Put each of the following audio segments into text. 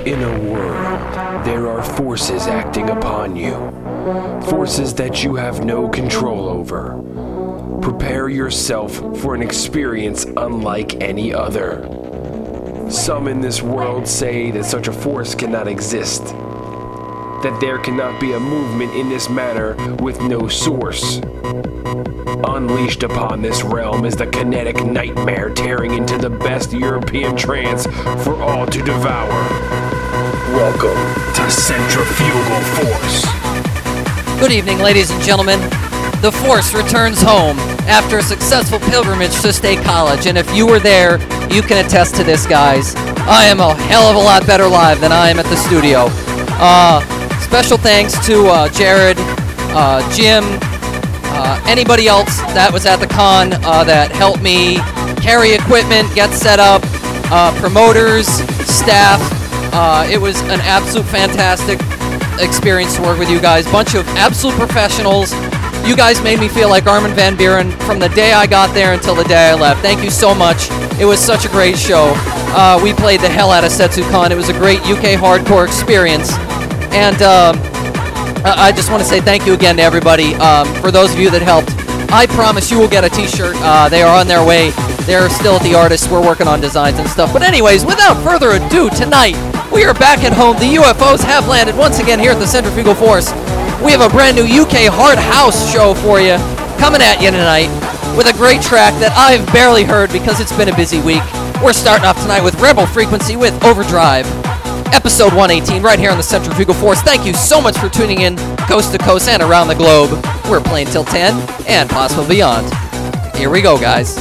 In a world, there are forces acting upon you. Forces that you have no control over. Prepare yourself for an experience unlike any other. Some in this world say that such a force cannot exist. That there cannot be a movement in this manner with no source. Unleashed upon this realm is the kinetic nightmare tearing into the best European trance for all to devour. Welcome to Centrifugal Force. Good evening, ladies and gentlemen. The Force returns home after a successful pilgrimage to State College, and if you were there, you can attest to this, guys. I am a hell of a lot better live than I am at the studio. Special thanks to Jared, Jim, anybody else that was at the con that helped me carry equipment, get set up, promoters, staff. It was an absolute fantastic experience to work with you guys. Bunch of absolute professionals. You guys made me feel like Armin van Buuren from the day I got there until the day I left. Thank you so much. It was such a great show. We played the hell out of SetsuCon. It was a great UK hardcore experience. And I just want to say thank you again to everybody. For those of you that helped, I promise you will get a t-shirt. They are on their way. They're still at the artists. We're working on designs and stuff. But anyways, without further ado, tonight, we are back at home. The UFOs have landed once again here at the Centrifugal Force. We have a brand new UK hard house show for you coming at you tonight with a great track that I've barely heard because it's been a busy week. We're starting off tonight with Rebel Frequency with Overdrive. Episode 118 right here on the Centrifugal Force. Thank you so much for tuning in coast to coast and around the globe. We're playing till 10 and possibly beyond. Here we go, guys.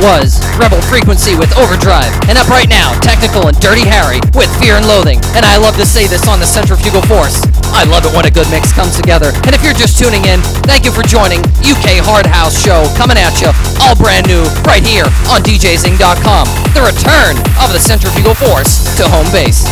was Rebel Frequency with Overdrive. And up right now, Technical and Dirty Harry with Fear and Loathing. And I love to say this on the Centrifugal Force. I love it when a good mix comes together. And if you're just tuning in, thank you for joining UK Hard House Show, coming at you all brand new right here on DJZing.com. The return of the Centrifugal Force to home base.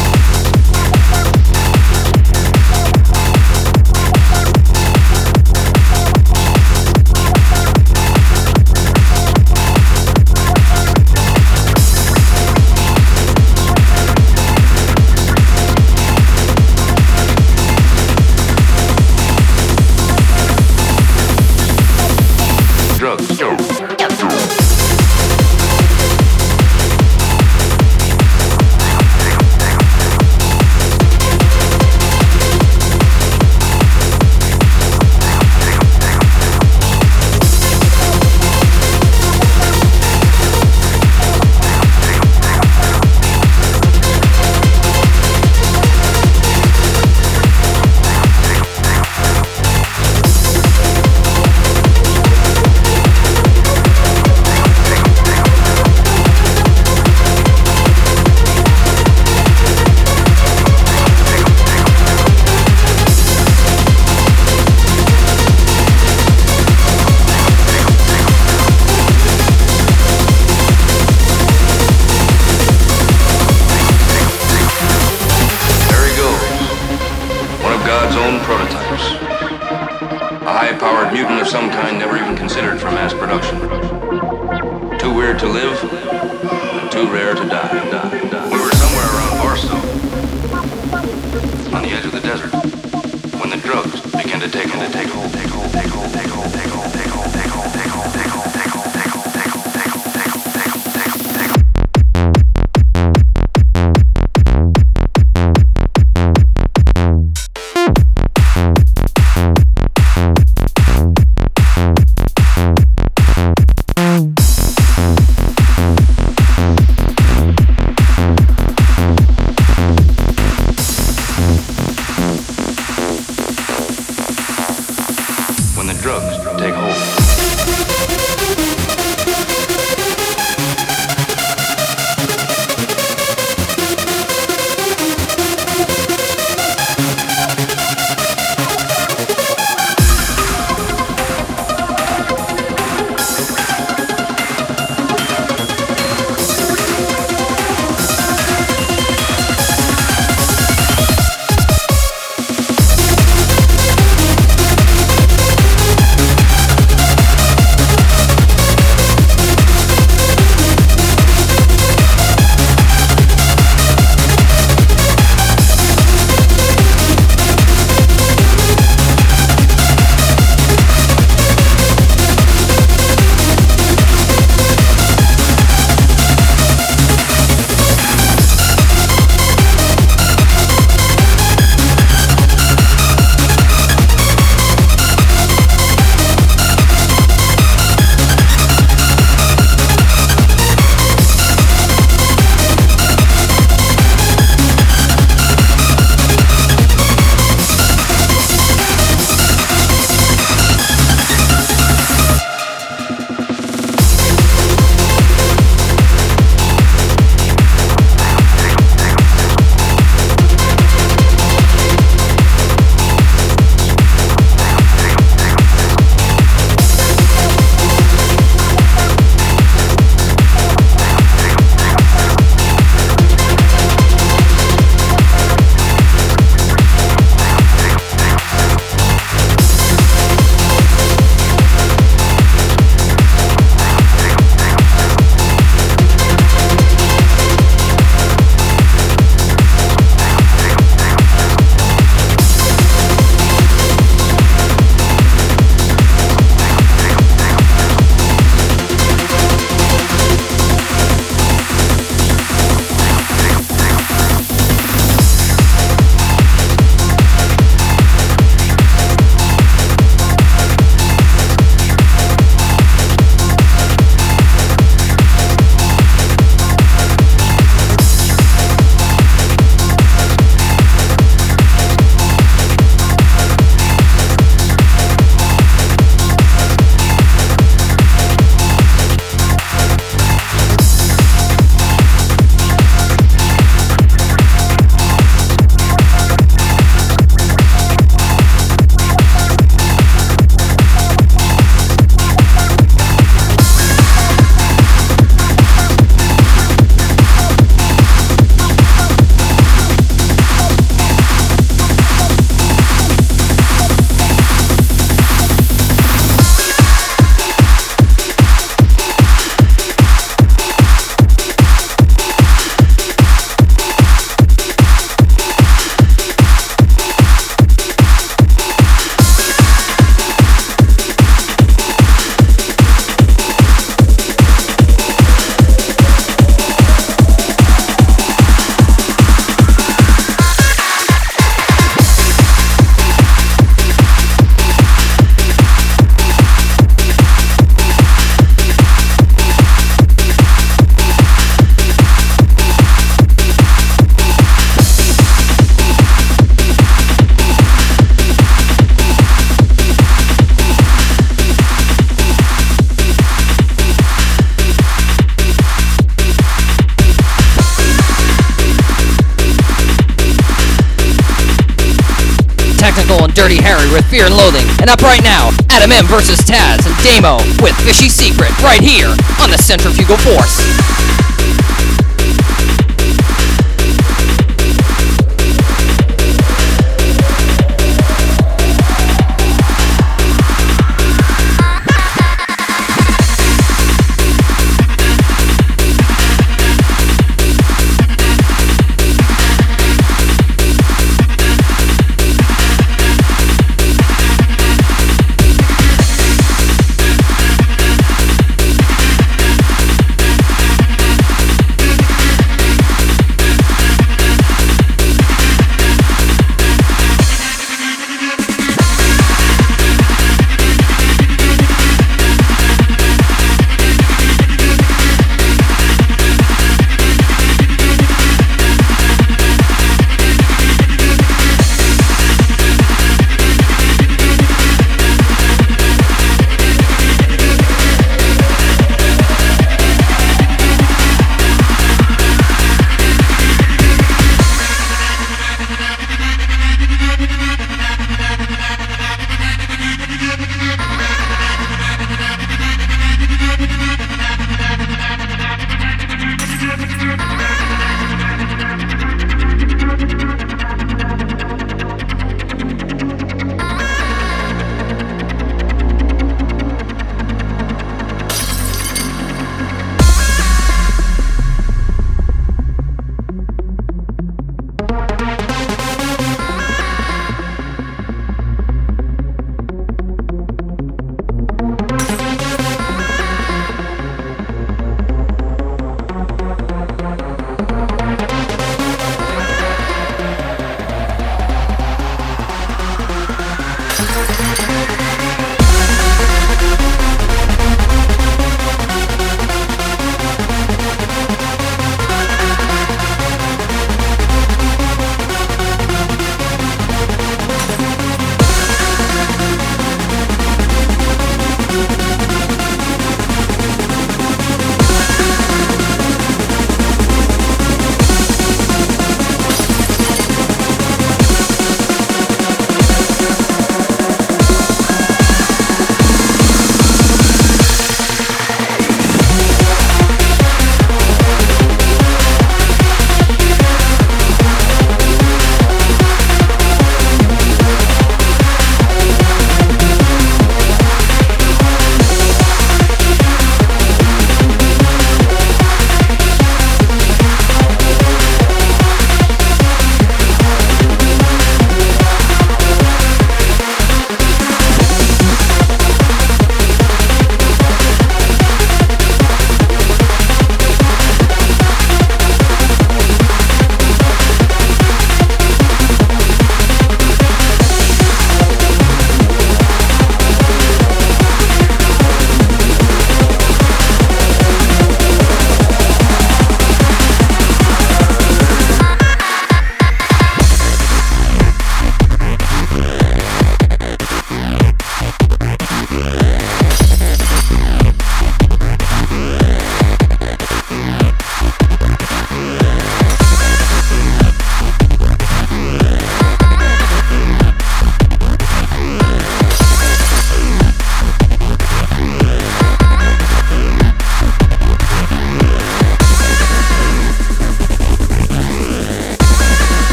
Dirty Harry with Fear and Loathing. And up right now, Adam M versus Taz and Damo with Fishy Secret right here on the Centrifugal Force.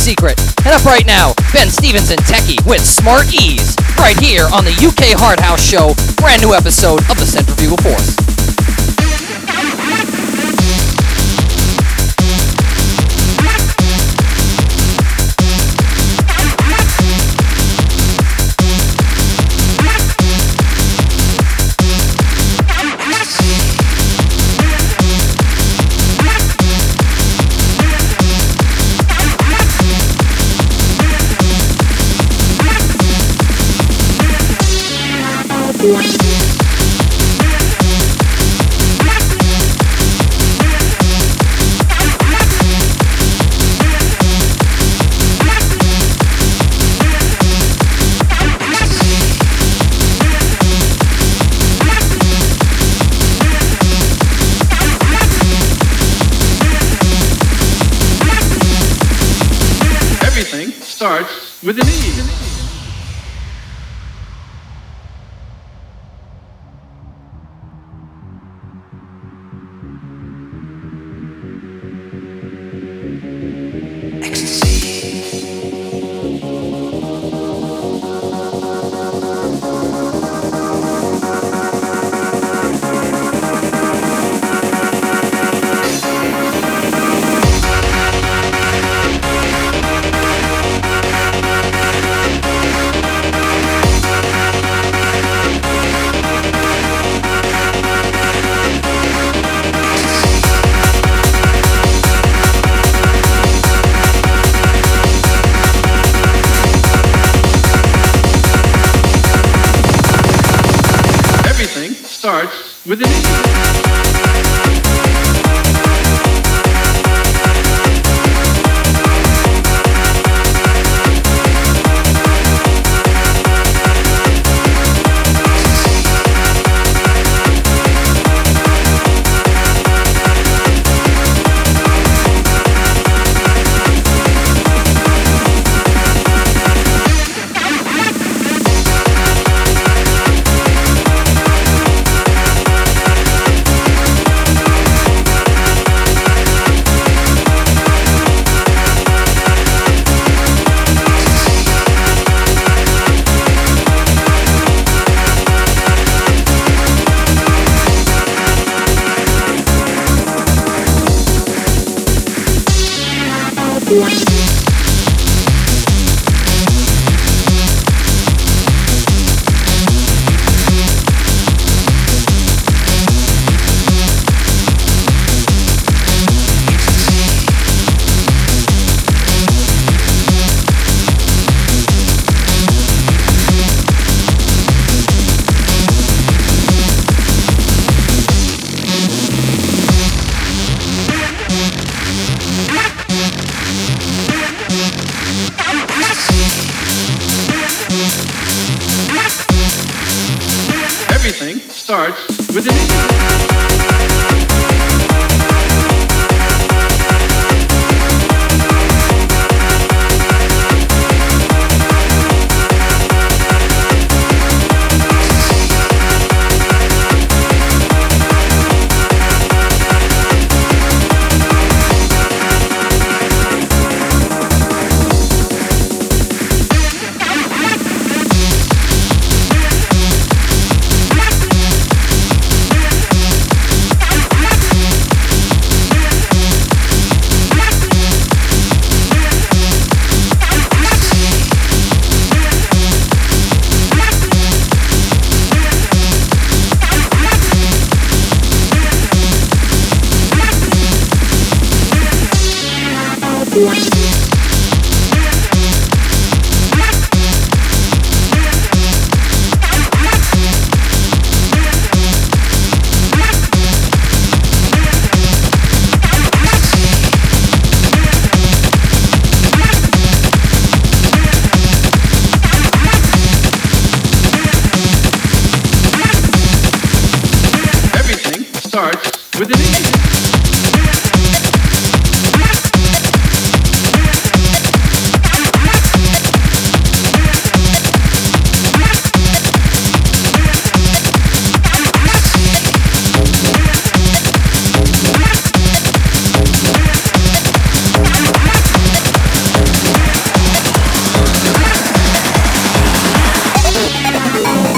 secret. And up right now, Ben Stevenson Techie with Smart Ease, right here on the UK Hard House Show, brand new episode of the Centrifugal Force. Everything starts with an E. Starts with an E. Everything starts with an E.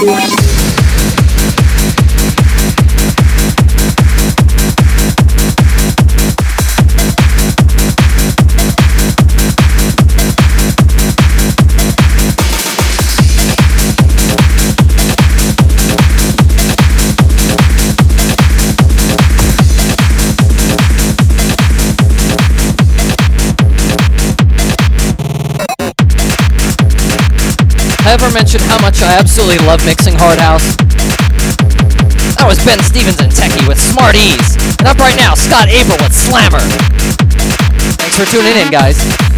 I ever mentioned how much I absolutely love mixing hard house? That was Ben Stevens and Techie with Smart Ease. And up right now, Scott April with Slammer. Thanks for tuning in, guys.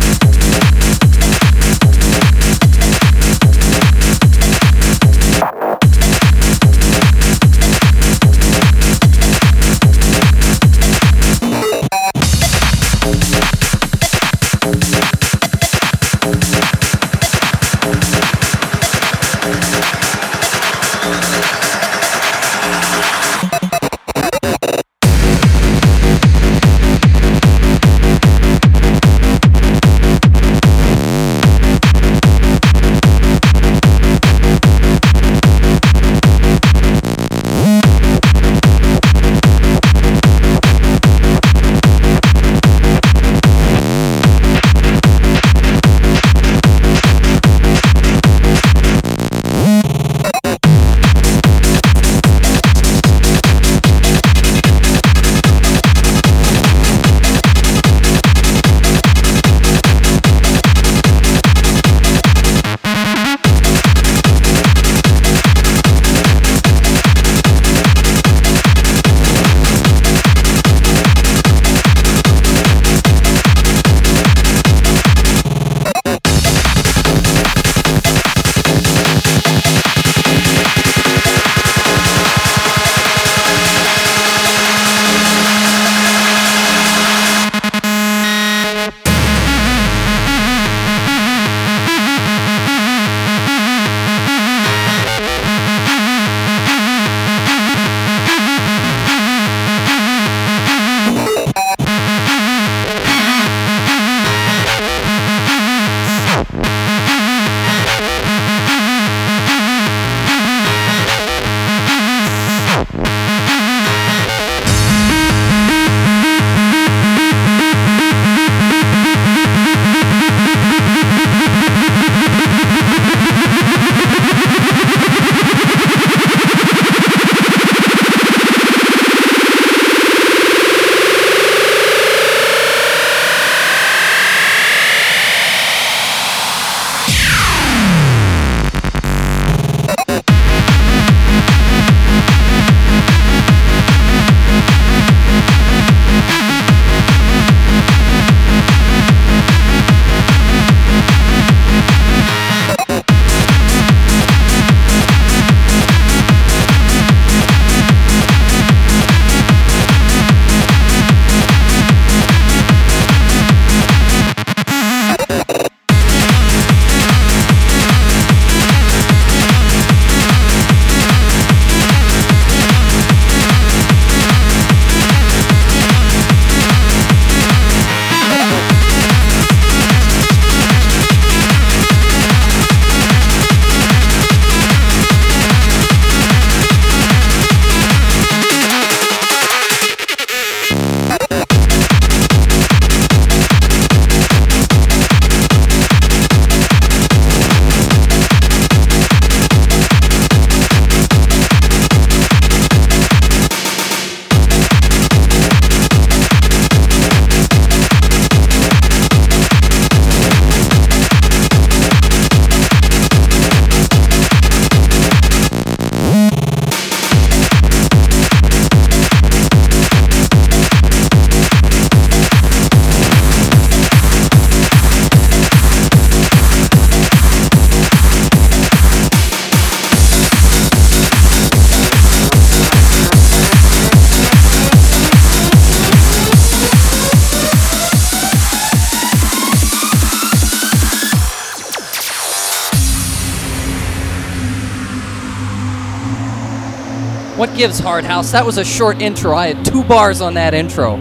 What gives, Hard House? That was a short intro. I had 2 bars on that intro.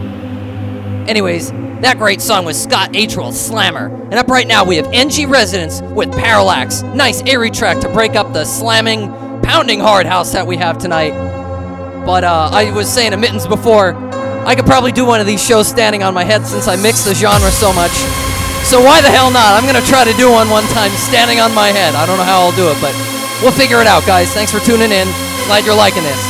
Anyways, that great song was Scott Atrial Slammer. And up right now we have NG Residence with Parallax. Nice airy track to break up the slamming pounding hard house that we have tonight. But I was saying to Mittens before, I could probably do one of these shows standing on my head since I mix the genre so much. So why the hell not? I'm going to try to do one time standing on my head. I don't know how I'll do it, but we'll figure it out, guys. Thanks for tuning in. Glad you're liking this.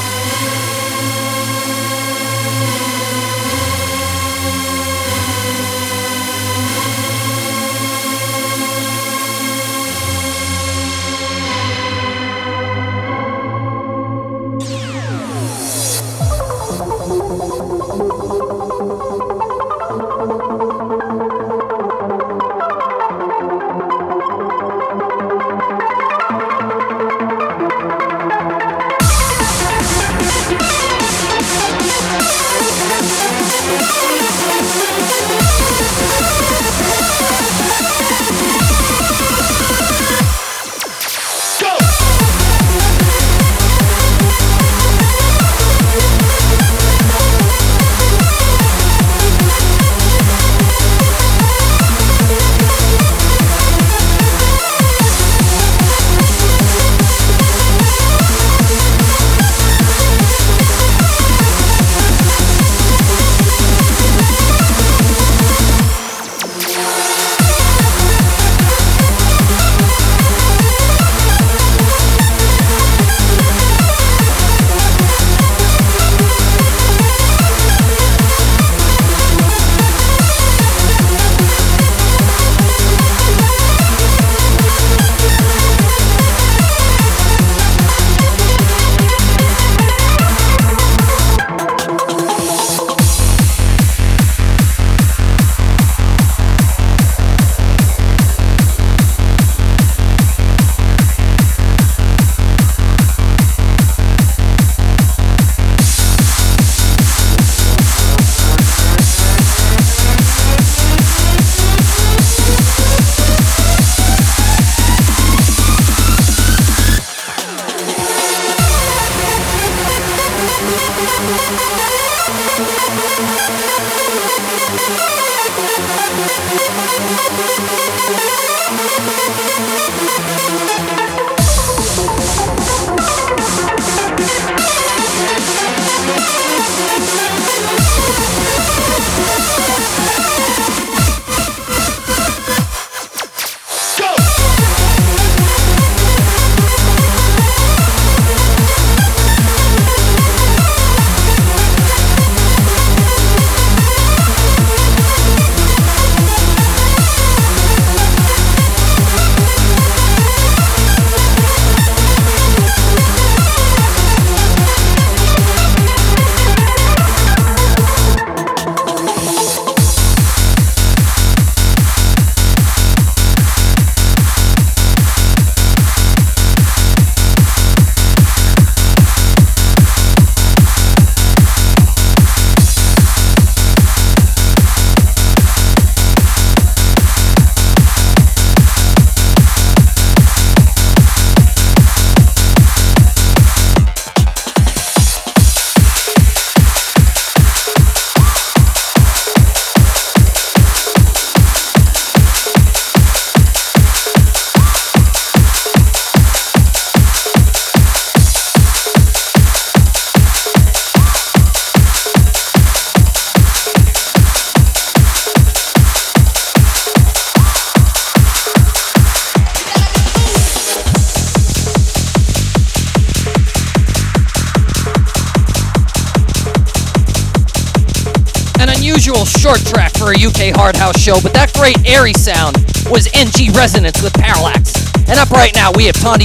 unusual short track for a UK hard house show, but that great airy sound was NG Resonance with Parallax. And up right now we have Tawny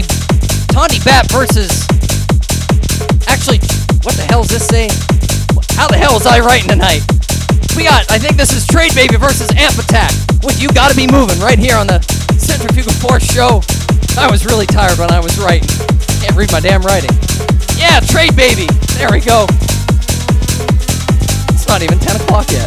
Bat versus... Actually, what the hell does this say? How the hell was I writing tonight? We got, I think this is Trade Baby versus Amp Attack with You Gotta Be Moving right here on the Centrifugal Force show. I was really tired when I was writing. Can't read my damn writing. Yeah, Trade Baby. There we go. It's not even 10 o'clock yet.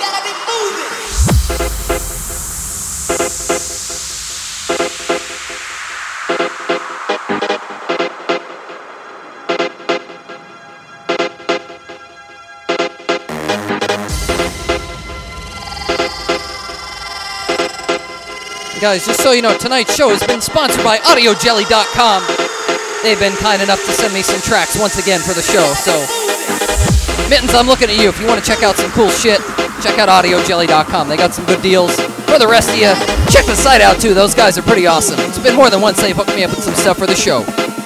Guys, just so you know, tonight's show has been sponsored by AudioJelly.com. They've been kind enough to send me some tracks once again for the show. So, Mittens, I'm looking at you. If you want to check out some cool shit, check out AudioJelly.com. They got some good deals. For the rest of you, check the site out too. Those guys are pretty awesome. It's been more than once they've hooked me up with some stuff for the show.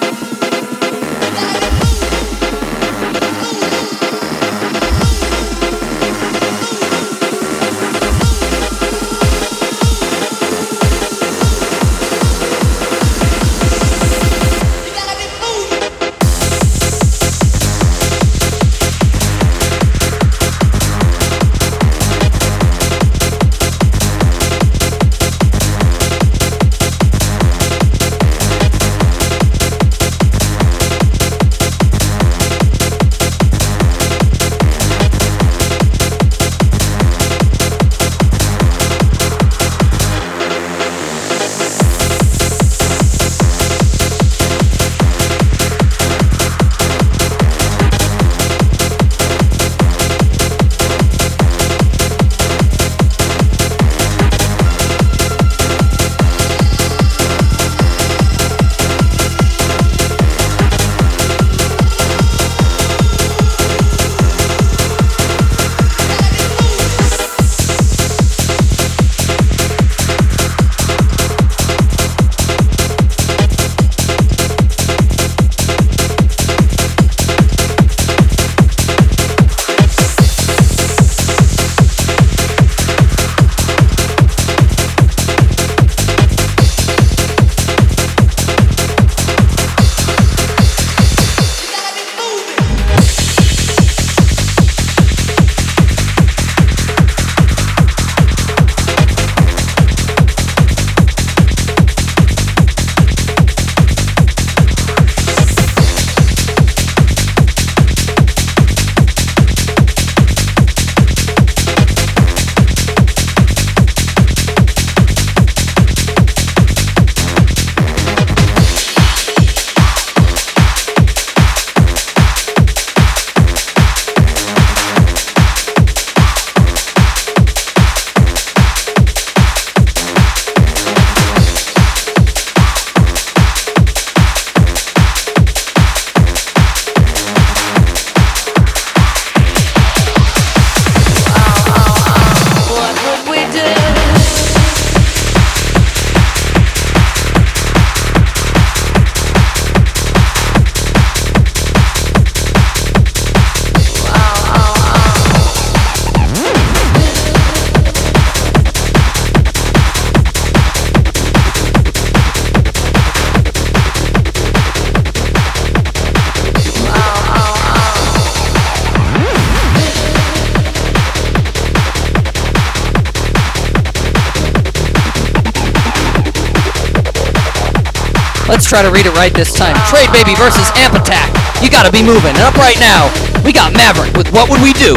Let's try to read it right this time. Trade Baby versus Amp Attack. You gotta be moving. And up right now, we got Maverick with What Would We Do?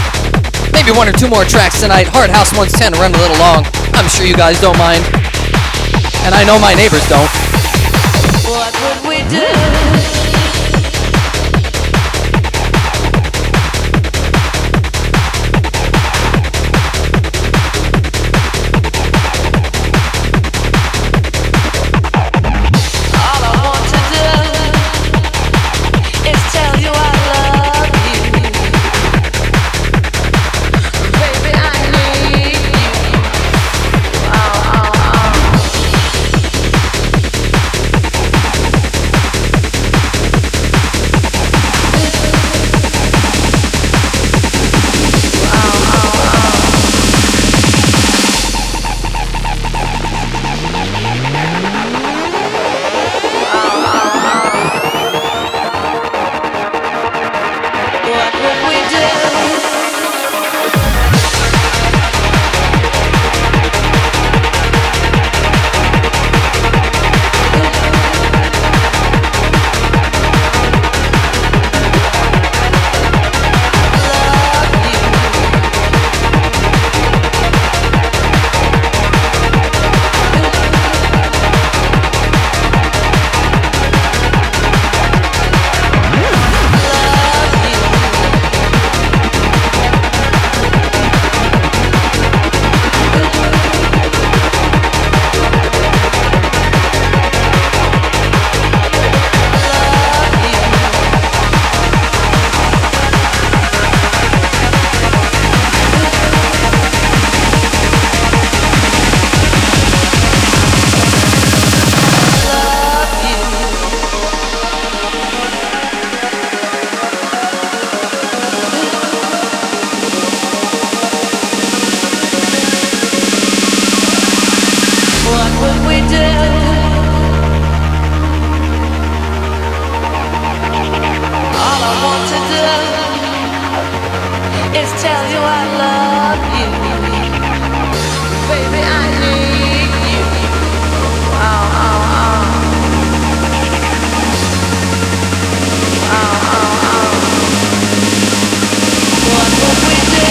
Maybe one or two more tracks tonight. Hard House 110 run a little long. I'm sure you guys don't mind. And I know my neighbors don't. What would we do? is tell you I love you. Baby, I need you. Oh, oh, oh. Oh, oh, oh. What would we do?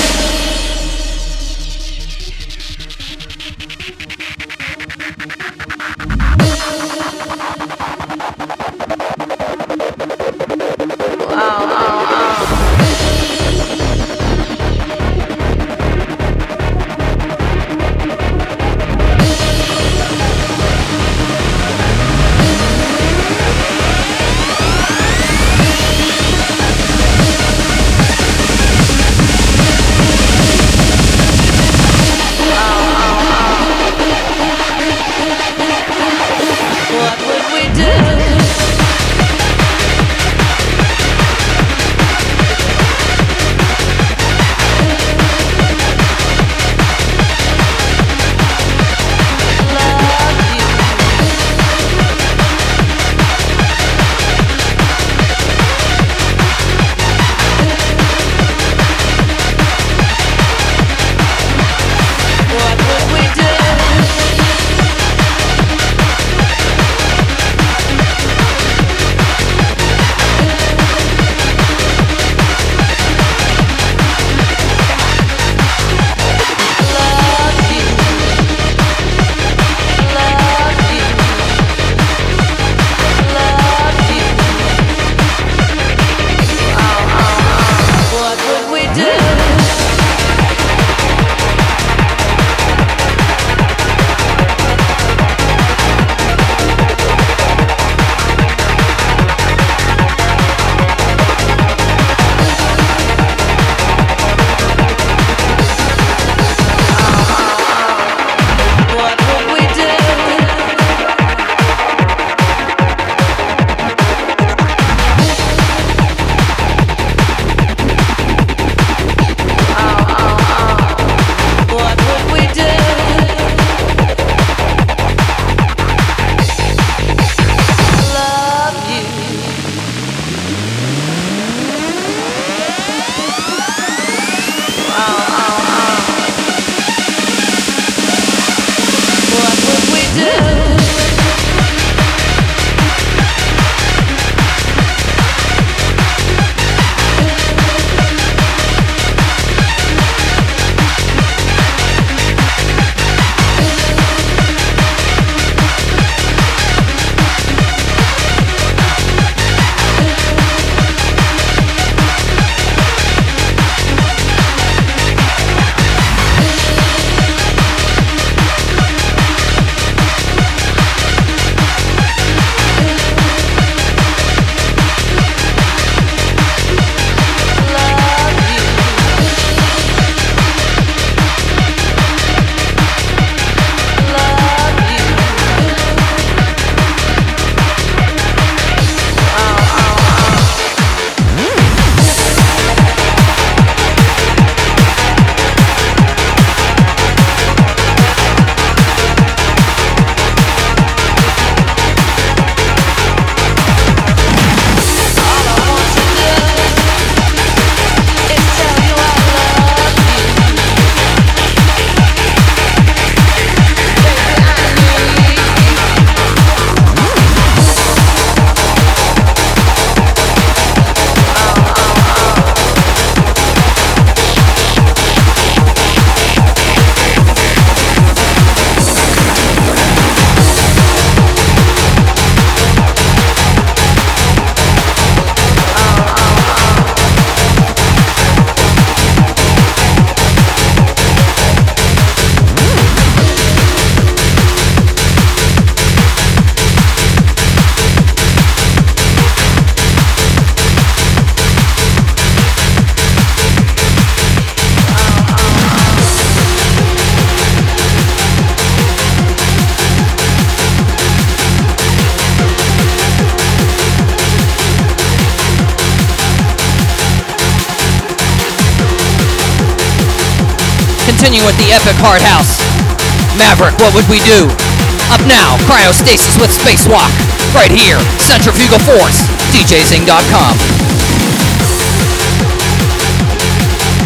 Continuing with the epic hard house. Maverick, what would we do? Up now, Cryostasis with Spacewalk. Right here, Centrifugal Force, DJZing.com.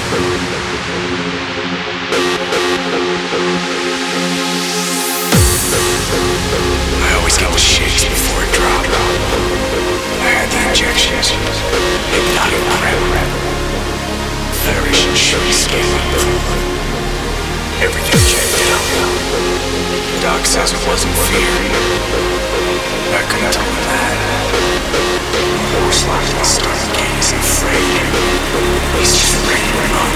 I always get the shakes before it dropped. I had the injections. Hypnotic prep. Federation sugar scaling. Everything checked out. Doc says it wasn't fear. I couldn't tell him that. Most likely Stargate isn't afraid. He's just ready to run.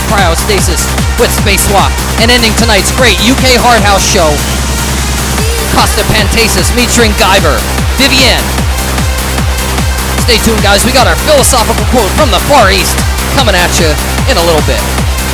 Cryostasis with Spacewalk, and ending tonight's great UK Hard House show, Costa Pantasis featuring Guyver, Vivienne. Stay tuned, guys. We got our philosophical quote from the Far East coming at you in a little bit.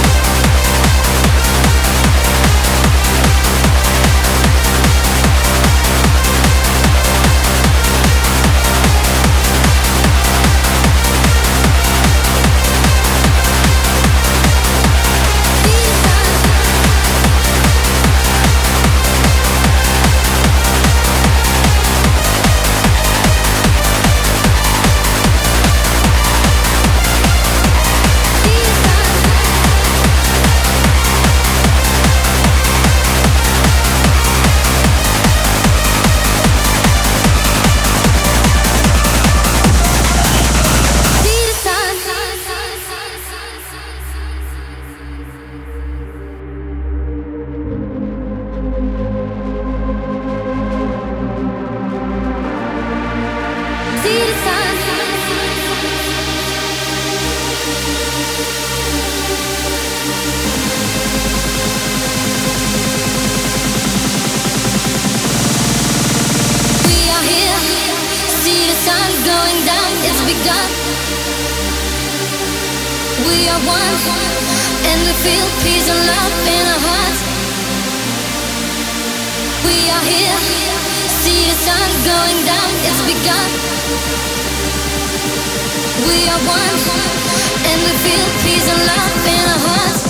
We are one, and we feel peace and love in our hearts. We are here, see the sun going down, it's begun. We are one, and we feel peace and love in our hearts.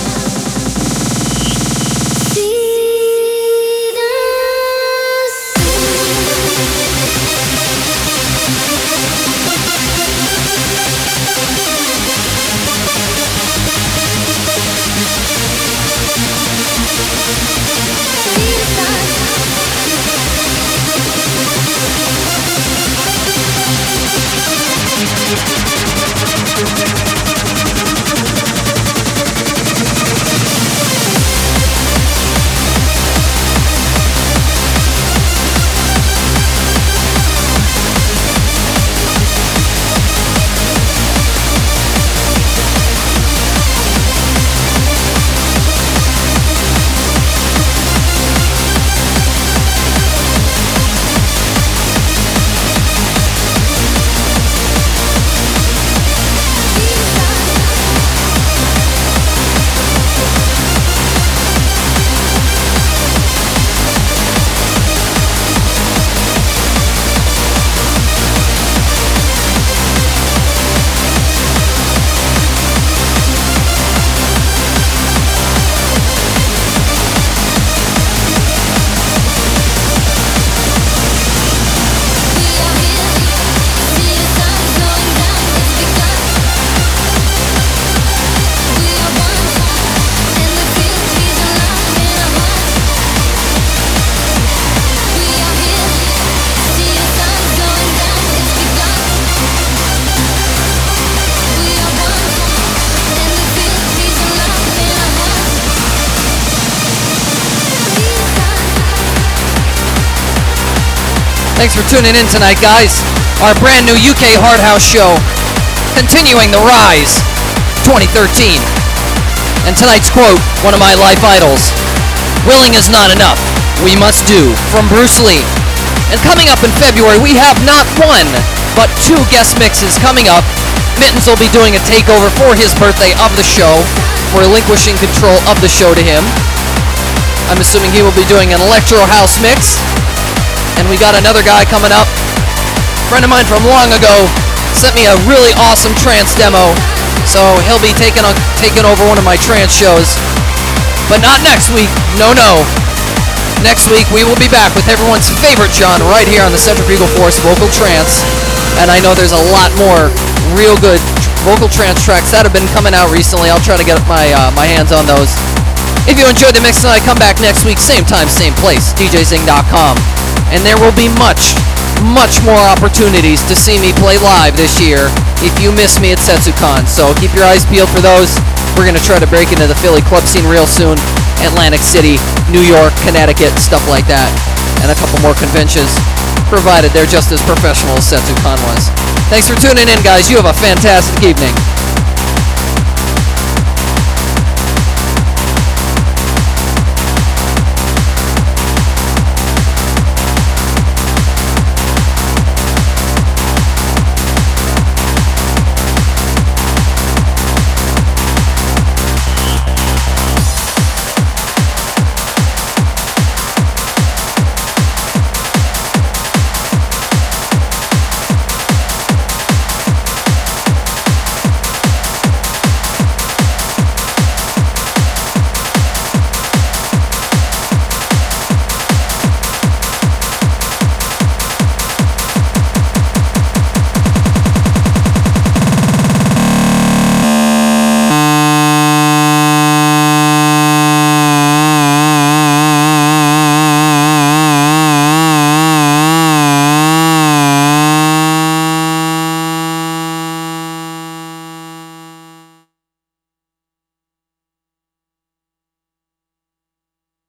Thanks for tuning in tonight, guys. Our brand new UK Hard House show, continuing the rise, 2013. And tonight's quote, one of my life idols: "Willing is not enough, we must do," from Bruce Lee. And coming up in February, we have not one, but two guest mixes coming up. Mittens will be doing a takeover for his birthday of the show. We're relinquishing control of the show to him. I'm assuming he will be doing an electro house mix. And we got another guy coming up. A friend of mine from long ago sent me a really awesome trance demo. So he'll be taking over one of my trance shows. But not next week. No. Next week we will be back with everyone's favorite genre right here on the Centrifugal Force Vocal Trance. And I know there's a lot more real good vocal trance tracks that have been coming out recently. I'll try to get my hands on those. If you enjoyed the mix tonight, come back next week, same time, same place, djzing.com. And there will be much more opportunities to see me play live this year if you miss me at SetsuCon. So keep your eyes peeled for those. We're going to try to break into the Philly club scene real soon. Atlantic City, New York, Connecticut, stuff like that. And a couple more conventions, provided they're just as professional as SetsuCon was. Thanks for tuning in, guys. You have a fantastic evening.